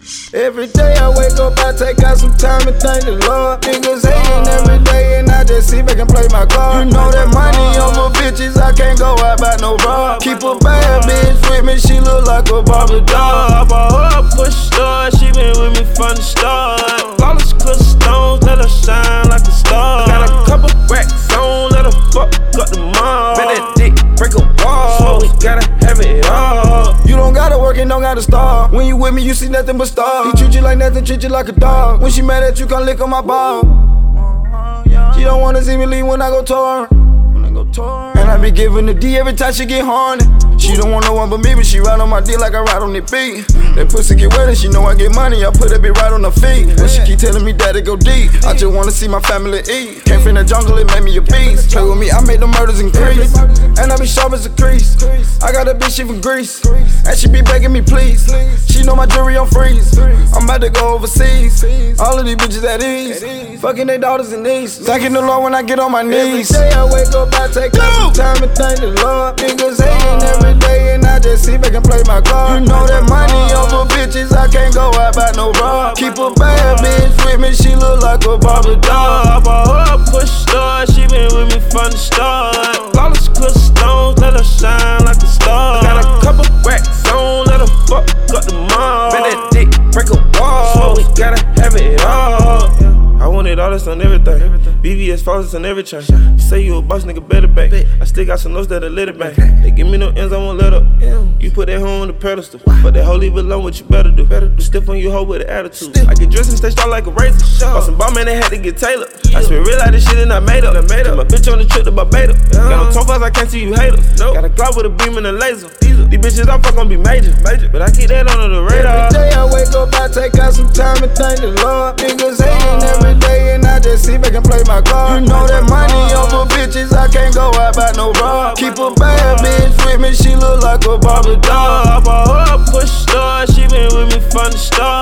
Every day I wake up, I take out some time and thank the Lord. Niggas hating every day and I just sit back and play my card. You know that money over bitches, I can't go out by no bra. Keep a bad bitch with me, she look like a Barbie doll. I bought her a push star, she been with me from the start. Flawless clutch stones, let her shine like a star. Got a couple racks on, let her fuck up the mall. Bet that dick, break a wall, so we gotta have it all. You don't gotta work and don't gotta starve. When you with me, you see nothing but stars. He treat you like nothing, treat you like a dog. When she mad at you, come lick on my ball. She don't wanna see me leave when I go tour. And I be giving the D every time she get horny. She don't want no one but me, but she ride on my D like I ride on the beat. That pussy get wet and she know I get money, I put that bitch right on her feet. When she keep telling me that it go deep, I just wanna see my family eat. Came from the jungle, it made me a beast. Play with me, I make the murders increase. And I be sharp as a crease. I got a bitch, she from Greece. And she be begging me please. She know my jewelry on freeze. I'm about to go overseas. All of these bitches at ease. Fucking their daughters and nieces. Thanking the Lord when I get on my knees. Every day I wake up, I take some time and thank the Lord. Niggas hating every day and I just sit back and play my card. You know that money over bitches, I can't go out by no bra. Keep a bad bitch with me, she look like a Barbie doll. I bought her a push star, she been with me from the start. Flawless clutch stones, let her shine like a star. Got a couple racks on, let her fuck up the mall. Bet that dick, break a wall, so we gotta have it all. I wanted all this on everything. BVS falls on every chain. You say you a boss, nigga, better back. I still got some notes that'll let it back. They give me no ends, I won't let up. You put that hoe on the pedestal. But that hoe leave it alone, what you better do? You stiff on you hoe with an attitude. I get dressed and stay strong like a razor. Bought some bomb and they had to get tailored. I spent real like this shit and I made up. My bitch on the trip to Barbados. Got no tofas, I can't see you haters. Got a Glock with a beam and a laser. These bitches I fuck gon' be major. But I keep that under the radar. Every day I wake up, I take out some time and thank the Lord. Niggas hating every day and I just sit back and play my card. You know that money over bitches, I can't go out by no bra. Keep a bad bitch with me, she look like a Barbie doll. I bought her a push star, she been with me from the start.